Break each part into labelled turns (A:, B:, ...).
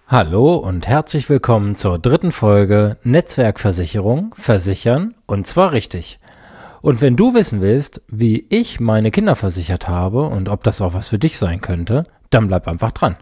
A: Hallo und herzlich willkommen zur dritten Folge Netzwerkversicherung, versichern und zwar richtig. Und wenn du wissen willst, wie ich meine Kinder versichert habe und ob das auch was für dich sein könnte, dann bleib einfach dran.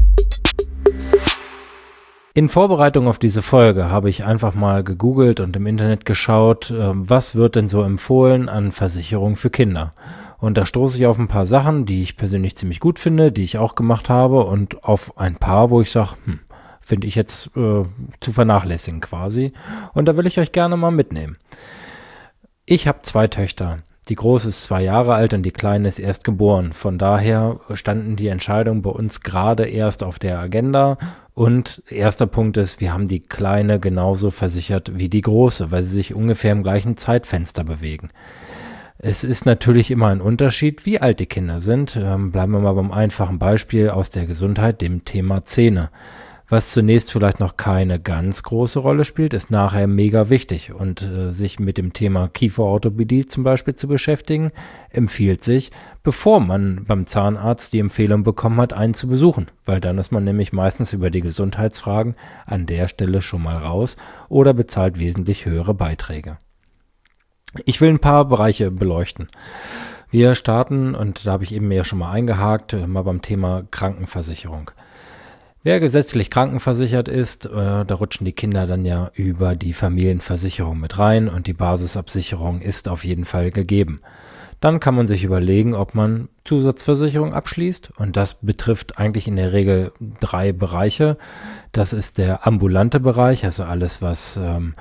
A: In Vorbereitung auf diese Folge habe ich einfach mal gegoogelt und im Internet geschaut, was wird denn so empfohlen an Versicherung für Kinder. Und da stoße ich auf ein paar Sachen, die ich persönlich ziemlich gut finde, die ich auch gemacht habe und auf ein paar, wo ich sage, finde ich jetzt zu vernachlässigen quasi. Und da will ich euch gerne mal mitnehmen. Ich habe 2 Töchter. Die große ist 2 Jahre alt und die kleine ist erst geboren. Von daher standen die Entscheidungen bei uns gerade erst auf der Agenda. Und erster Punkt ist, wir haben die Kleine genauso versichert wie die Große, weil sie sich ungefähr im gleichen Zeitfenster bewegen. Es ist natürlich immer ein Unterschied, wie alt die Kinder sind. Bleiben wir mal beim einfachen Beispiel aus der Gesundheit, dem Thema Zähne. Was zunächst vielleicht noch keine ganz große Rolle spielt, ist nachher mega wichtig. Und sich mit dem Thema Kieferorthopädie zum Beispiel zu beschäftigen, empfiehlt sich, bevor man beim Zahnarzt die Empfehlung bekommen hat, einen zu besuchen. Weil dann ist man nämlich meistens über die Gesundheitsfragen an der Stelle schon mal raus oder bezahlt wesentlich höhere Beiträge. Ich will ein paar Bereiche beleuchten. Wir starten, und da habe ich eben ja schon mal eingehakt, mal beim Thema Krankenversicherung. Wer gesetzlich krankenversichert ist, da rutschen die Kinder dann ja über die Familienversicherung mit rein und die Basisabsicherung ist auf jeden Fall gegeben. Dann kann man sich überlegen, ob man Zusatzversicherung abschließt und das betrifft eigentlich in der Regel 3 Bereiche. Das ist der ambulante Bereich, also alles, was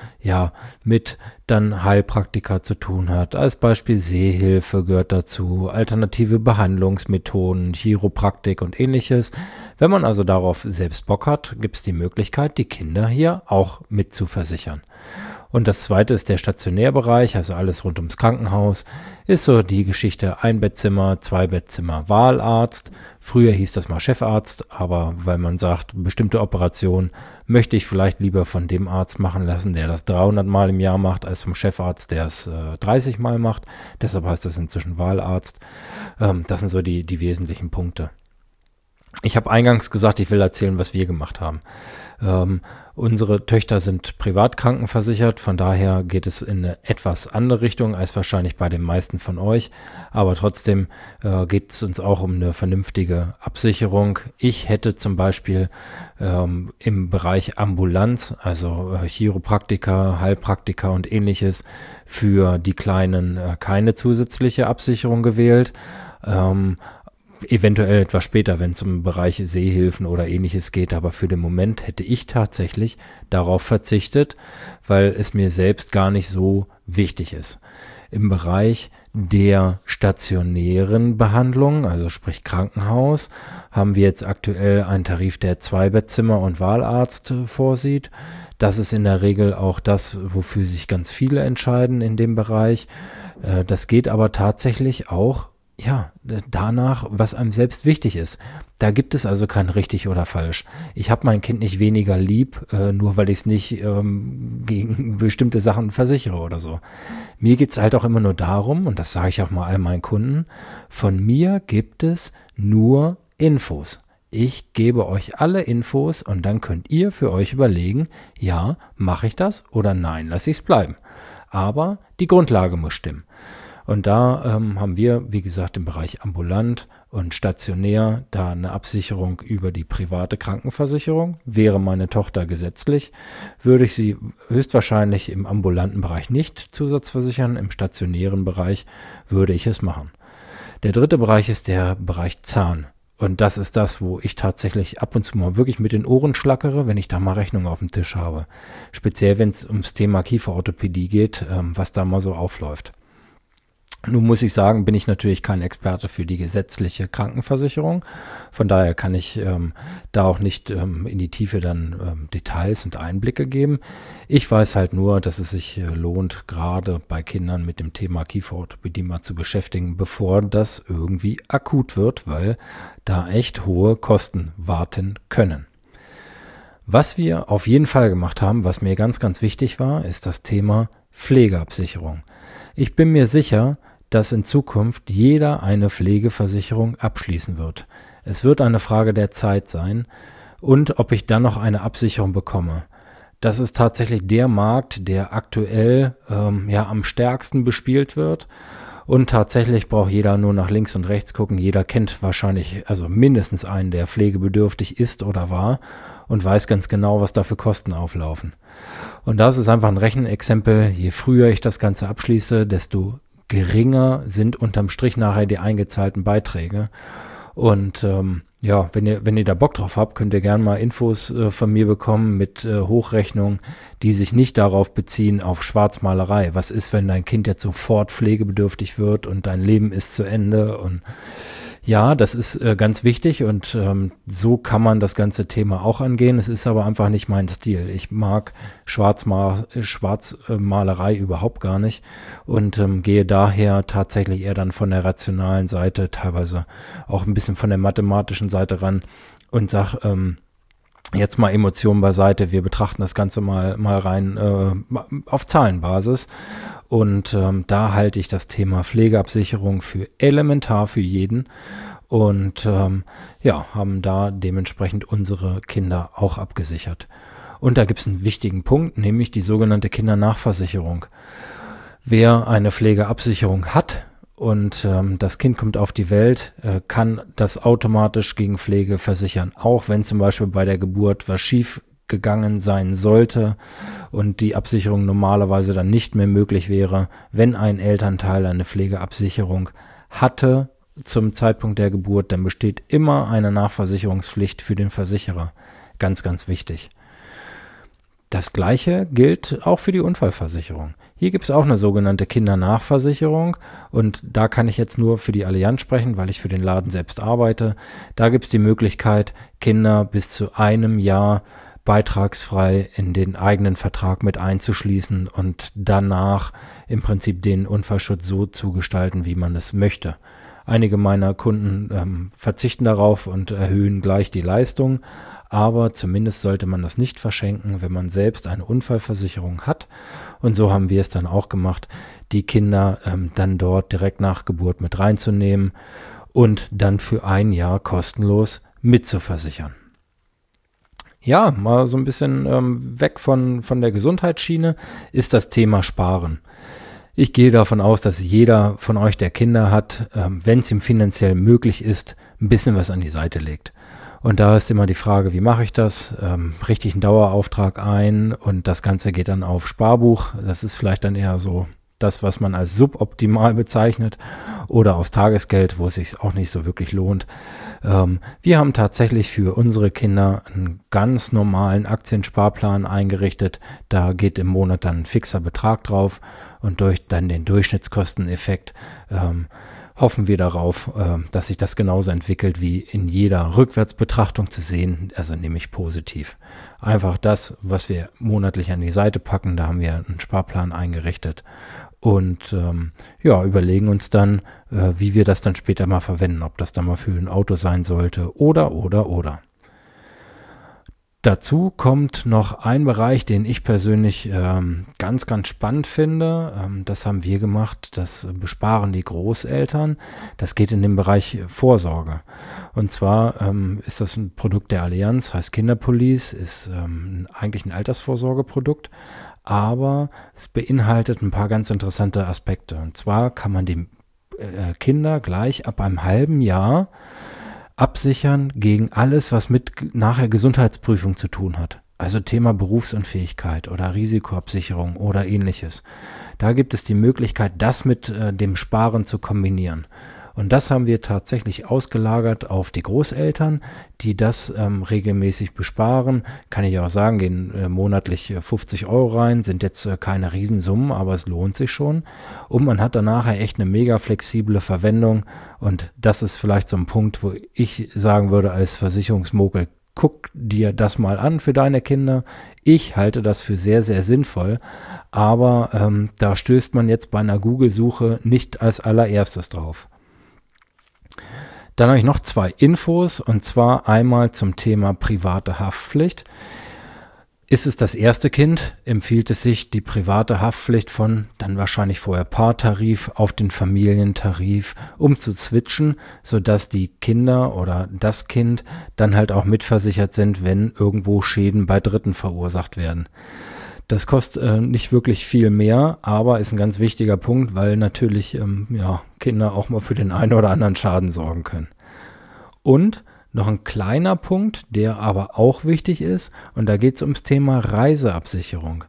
A: mit dann Heilpraktiker zu tun hat. Als Beispiel Sehhilfe gehört dazu, alternative Behandlungsmethoden, Chiropraktik und ähnliches. Wenn man also darauf selbst Bock hat, gibt es die Möglichkeit, die Kinder hier auch mit zu versichern. Und das zweite ist der Stationärbereich, also alles rund ums Krankenhaus, ist so die Geschichte Einbettzimmer, Zweibettzimmer, Wahlarzt. Früher hieß das mal Chefarzt, aber weil man sagt, bestimmte Operationen möchte ich vielleicht lieber von dem Arzt machen lassen, der das 300 Mal im Jahr macht, als vom Chefarzt, der es 30 Mal macht. Deshalb heißt das inzwischen Wahlarzt. Das sind so die wesentlichen Punkte. Ich habe eingangs gesagt, ich will erzählen, was wir gemacht haben. Unsere Töchter sind privat krankenversichert, von daher geht es in eine etwas andere Richtung als wahrscheinlich bei den meisten von euch. Aber trotzdem geht es uns auch um eine vernünftige Absicherung. Ich hätte zum Beispiel im Bereich Ambulanz, also Chiropraktiker, Heilpraktiker und ähnliches, für die Kleinen keine zusätzliche Absicherung gewählt. Eventuell etwas später, wenn es um Bereiche Sehhilfen oder ähnliches geht, aber für den Moment hätte ich tatsächlich darauf verzichtet, weil es mir selbst gar nicht so wichtig ist. Im Bereich der stationären Behandlung, also sprich Krankenhaus, haben wir jetzt aktuell einen Tarif, der 2 Bettzimmer und Wahlarzt vorsieht. Das ist in der Regel auch das, wofür sich ganz viele entscheiden in dem Bereich. Das geht aber tatsächlich auch danach, was einem selbst wichtig ist. Da gibt es also kein richtig oder falsch. Ich habe mein Kind nicht weniger lieb, nur weil ich es nicht gegen bestimmte Sachen versichere oder so. Mir geht es halt auch immer nur darum, und das sage ich auch mal all meinen Kunden, von mir gibt es nur Infos. Ich gebe euch alle Infos und dann könnt ihr für euch überlegen, ja, mache ich das oder nein, lasse ich es bleiben. Aber die Grundlage muss stimmen. Und da haben wir, wie gesagt, im Bereich ambulant und stationär da eine Absicherung über die private Krankenversicherung. Wäre meine Tochter gesetzlich, würde ich sie höchstwahrscheinlich im ambulanten Bereich nicht zusatzversichern. Im stationären Bereich würde ich es machen. Der dritte Bereich ist der Bereich Zahn. Und das ist das, wo ich tatsächlich ab und zu mal wirklich mit den Ohren schlackere, wenn ich da mal Rechnungen auf dem Tisch habe. Speziell, wenn es ums Thema Kieferorthopädie geht, was da mal so aufläuft. Nun muss ich sagen, bin ich natürlich kein Experte für die gesetzliche Krankenversicherung. Von daher kann ich da auch nicht in die Tiefe dann Details und Einblicke geben. Ich weiß halt nur, dass es sich lohnt, gerade bei Kindern mit dem Thema Kieferorthopädie mal zu beschäftigen, bevor das irgendwie akut wird, weil da echt hohe Kosten warten können. Was wir auf jeden Fall gemacht haben, was mir ganz, ganz wichtig war, ist das Thema Pflegeabsicherung. Ich bin mir sicher, dass in Zukunft jeder eine Pflegeversicherung abschließen wird. Es wird eine Frage der Zeit sein und ob ich dann noch eine Absicherung bekomme. Das ist tatsächlich der Markt, der aktuell am stärksten bespielt wird. Und tatsächlich braucht jeder nur nach links und rechts gucken. Jeder kennt wahrscheinlich also mindestens einen, der pflegebedürftig ist oder war und weiß ganz genau, was da für Kosten auflaufen. Und das ist einfach ein Rechenexempel. Je früher ich das Ganze abschließe, desto geringer sind unterm Strich nachher die eingezahlten Beiträge. Und wenn ihr da Bock drauf habt, könnt ihr gerne mal Infos von mir bekommen mit Hochrechnungen, die sich nicht darauf beziehen, auf Schwarzmalerei. Was ist, wenn dein Kind jetzt sofort pflegebedürftig wird und dein Leben ist zu Ende? Und ja, das ist ganz wichtig und so kann man das ganze Thema auch angehen. Es ist aber einfach nicht mein Stil. Ich mag Schwarzmalerei überhaupt gar nicht und gehe daher tatsächlich eher dann von der rationalen Seite, teilweise auch ein bisschen von der mathematischen Seite ran und sag, jetzt mal Emotionen beiseite, wir betrachten das Ganze mal rein auf Zahlenbasis. Und da halte ich das Thema Pflegeabsicherung für elementar für jeden und haben da dementsprechend unsere Kinder auch abgesichert. Und da gibt es einen wichtigen Punkt, nämlich die sogenannte Kindernachversicherung. Wer eine Pflegeabsicherung hat und das Kind kommt auf die Welt, kann das automatisch gegen Pflege versichern, auch wenn zum Beispiel bei der Geburt was schief gegangen sein sollte und die Absicherung normalerweise dann nicht mehr möglich wäre, wenn ein Elternteil eine Pflegeabsicherung hatte zum Zeitpunkt der Geburt, dann besteht immer eine Nachversicherungspflicht für den Versicherer. Ganz, ganz wichtig. Das Gleiche gilt auch für die Unfallversicherung. Hier gibt es auch eine sogenannte Kindernachversicherung und da kann ich jetzt nur für die Allianz sprechen, weil ich für den Laden selbst arbeite. Da gibt es die Möglichkeit, Kinder bis zu einem Jahr beitragsfrei in den eigenen Vertrag mit einzuschließen und danach im Prinzip den Unfallschutz so zu gestalten, wie man es möchte. Einige meiner Kunden verzichten darauf und erhöhen gleich die Leistung, aber zumindest sollte man das nicht verschenken, wenn man selbst eine Unfallversicherung hat. Und so haben wir es dann auch gemacht, die Kinder dann dort direkt nach Geburt mit reinzunehmen und dann für ein Jahr kostenlos mitzuversichern. Ja, mal so ein bisschen weg von der Gesundheitsschiene ist das Thema Sparen. Ich gehe davon aus, dass jeder von euch, der Kinder hat, wenn es ihm finanziell möglich ist, ein bisschen was an die Seite legt. Und da ist immer die Frage, wie mache ich das? Richte ich einen Dauerauftrag ein und das Ganze geht dann auf Sparbuch. Das ist vielleicht dann eher so das, was man als suboptimal bezeichnet, oder aufs Tagesgeld, wo es sich auch nicht so wirklich lohnt. Wir haben tatsächlich für unsere Kinder einen ganz normalen Aktiensparplan eingerichtet. Da geht im Monat dann ein fixer Betrag drauf und durch dann den Durchschnittskosteneffekt hoffen wir darauf, dass sich das genauso entwickelt wie in jeder Rückwärtsbetrachtung zu sehen, also nämlich positiv. Einfach das, was wir monatlich an die Seite packen, da haben wir einen Sparplan eingerichtet und überlegen uns dann, wie wir das dann später mal verwenden, ob das dann mal für ein Auto sein sollte oder. Dazu kommt noch ein Bereich, den ich persönlich ganz, ganz spannend finde. Das haben wir gemacht, das besparen die Großeltern. Das geht in den Bereich Vorsorge. Und zwar ist das ein Produkt der Allianz, heißt Kinderpolice, ist eigentlich ein Altersvorsorgeprodukt, aber es beinhaltet ein paar ganz interessante Aspekte. Und zwar kann man die Kinder gleich ab einem halben Jahr absichern gegen alles, was mit nachher Gesundheitsprüfung zu tun hat. Also Thema Berufsunfähigkeit oder Risikoabsicherung oder ähnliches. Da gibt es die Möglichkeit, das mit dem Sparen zu kombinieren. Und das haben wir tatsächlich ausgelagert auf die Großeltern, die das regelmäßig besparen. Kann ich auch sagen, gehen monatlich 50 € rein, sind jetzt keine Riesensummen, aber es lohnt sich schon. Und man hat dann nachher echt eine mega flexible Verwendung. Und das ist vielleicht so ein Punkt, wo ich sagen würde als Versicherungsmogel, guck dir das mal an für deine Kinder. Ich halte das für sehr, sehr sinnvoll, aber da stößt man jetzt bei einer Google-Suche nicht als allererstes drauf. Dann habe ich noch 2 Infos und zwar einmal zum Thema private Haftpflicht. Ist es das erste Kind, empfiehlt es sich, die private Haftpflicht von dann wahrscheinlich vorher Paartarif auf den Familientarif umzuswitchen, sodass die Kinder oder das Kind dann halt auch mitversichert sind, wenn irgendwo Schäden bei Dritten verursacht werden. Das kostet nicht wirklich viel mehr, aber ist ein ganz wichtiger Punkt, weil natürlich Kinder auch mal für den einen oder anderen Schaden sorgen können. Und noch ein kleiner Punkt, der aber auch wichtig ist, und da geht es ums Thema Reiseabsicherung.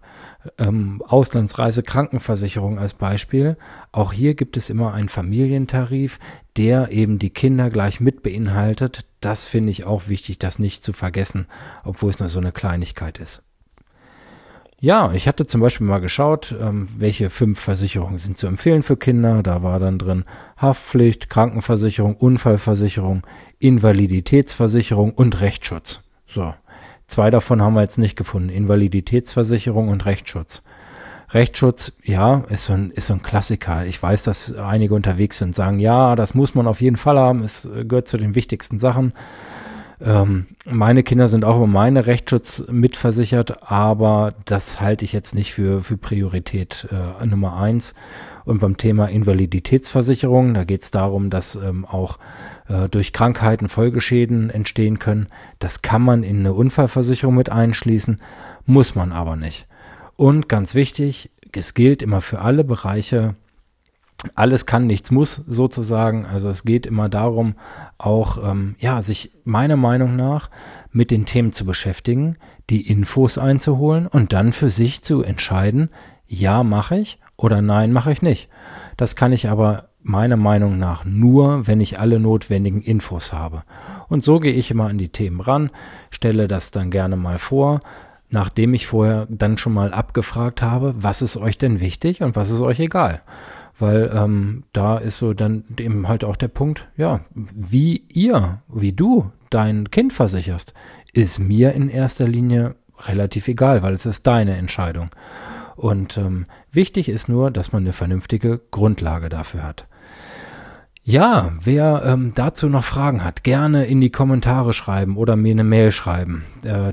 A: Auslandsreisekrankenversicherung als Beispiel. Auch hier gibt es immer einen Familientarif, der eben die Kinder gleich mit beinhaltet. Das finde ich auch wichtig, das nicht zu vergessen, obwohl es nur so eine Kleinigkeit ist. Ja, ich hatte zum Beispiel mal geschaut, welche 5 Versicherungen sind zu empfehlen für Kinder. Da war dann drin Haftpflicht, Krankenversicherung, Unfallversicherung, Invaliditätsversicherung und Rechtsschutz. So, 2 davon haben wir jetzt nicht gefunden. Invaliditätsversicherung und Rechtsschutz. Rechtsschutz, ja, ist so ein Klassiker. Ich weiß, dass einige unterwegs sind und sagen, ja, das muss man auf jeden Fall haben. Es gehört zu den wichtigsten Sachen. Meine Kinder sind auch über meine Rechtsschutz mitversichert, aber das halte ich jetzt nicht für Priorität Nummer 1. Und beim Thema Invaliditätsversicherung, da geht es darum, dass auch durch Krankheiten Folgeschäden entstehen können. Das kann man in eine Unfallversicherung mit einschließen, muss man aber nicht. Und ganz wichtig, es gilt immer für alle Bereiche. Alles kann, nichts muss sozusagen. Also es geht immer darum, auch sich meiner Meinung nach mit den Themen zu beschäftigen, die Infos einzuholen und dann für sich zu entscheiden, ja, mache ich oder nein, mache ich nicht. Das kann ich aber meiner Meinung nach nur, wenn ich alle notwendigen Infos habe. Und so gehe ich immer an die Themen ran, stelle das dann gerne mal vor, nachdem ich vorher dann schon mal abgefragt habe, was ist euch denn wichtig und was ist euch egal. Weil da ist so dann eben halt auch der Punkt, ja, wie du dein Kind versicherst, ist mir in erster Linie relativ egal, weil es ist deine Entscheidung. Und wichtig ist nur, dass man eine vernünftige Grundlage dafür hat. Ja, wer dazu noch Fragen hat, gerne in die Kommentare schreiben oder mir eine Mail schreiben.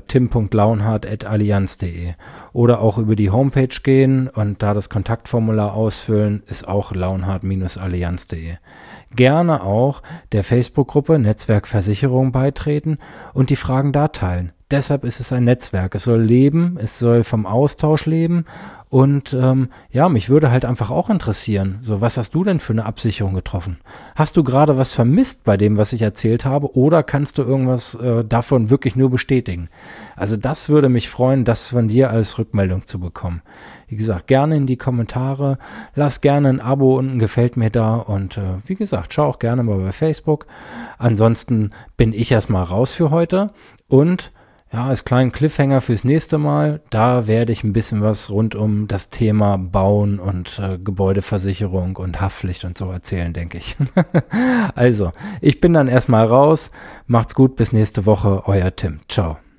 A: tim.launhardt@allianz.de oder auch über die Homepage gehen und da das Kontaktformular ausfüllen, ist auch launhardt-allianz.de. Gerne auch der Facebook-Gruppe Netzwerk Versicherung beitreten und die Fragen da teilen. Deshalb ist es ein Netzwerk. Es soll leben, es soll vom Austausch leben und mich würde halt einfach auch interessieren, so was hast du denn für eine Absicherung getroffen? Hast du gerade was vermisst bei dem, was ich erzählt habe oder kannst du irgendwas davon wirklich nur bestätigen? Also das würde mich freuen, das von dir als Rückmeldung zu bekommen. Wie gesagt, gerne in die Kommentare, lass gerne ein Abo und ein Gefällt mir da und wie gesagt, schau auch gerne mal bei Facebook. Ansonsten bin ich erstmal raus für heute und ja, als kleinen Cliffhanger fürs nächste Mal, da werde ich ein bisschen was rund um das Thema Bauen und Gebäudeversicherung und Haftpflicht und so erzählen, denke ich. Also, ich bin dann erstmal raus. Macht's gut, bis nächste Woche, euer Tim. Ciao.